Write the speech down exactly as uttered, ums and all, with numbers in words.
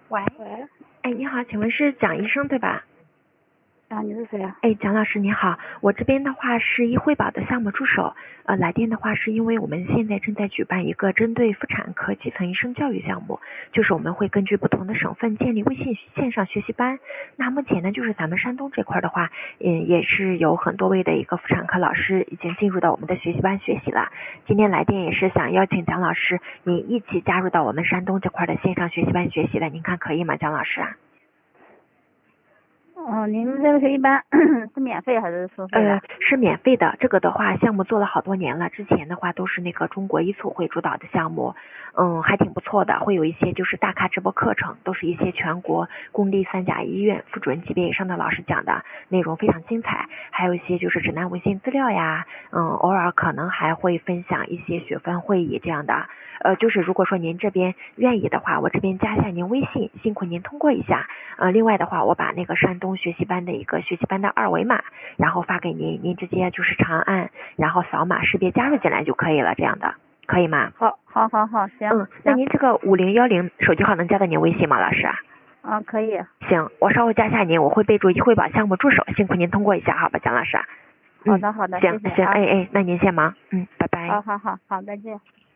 喂， 喂， 哎，你好，请问是蒋医生对吧？ 啊，你是谁啊？ 哎，蒋老师你好，我这边的话是医惠保的项目助手，呃，来电的话是因为我们现在正在举办一个针对妇产科基层医生教育项目，就是我们会根据不同的省份建立微信线上学习班。那目前呢，就是咱们山东这块的话，嗯，也是有很多位的一个妇产科老师已经进入到我们的学习班学习了。今天来电也是想邀请蒋老师你一起加入到我们山东这块的线上学习班学习的，您看可以吗，蒋老师啊？ 哦，您这个学习班是免费还是收费的？ 呃，是免费的。这个的话，项目做了好多年了。之前的话都是那个中国医促会主导的项目，嗯，还挺不错的。会有一些就是大咖直播课程，都是一些全国公立三甲医院副主任级别以上的老师讲的，内容非常精彩。还有一些就是指南文献资料呀，嗯，偶尔可能还会分享一些学分会议这样的。呃，就是如果说您这边愿意的话，我这边加一下您微信，辛苦您通过一下。呃，另外的话，我把那个山东学习班的一个学习班的二维码，然后发给您，您直接就是长按，然后扫码识别加入进来就可以了，这样的，可以吗？ 好，好，好，好，行， 嗯，那行， 您这个五零幺零手机号能加到您微信吗，老师？ 啊，可以， 行，我稍后加下您，我会备注医惠保项目助手，辛苦您通过一下，好吧，蒋老师？ 好的，好的， 行行， 谢谢啊， 哎哎，那您先忙，嗯，拜拜。 好好好好，再见。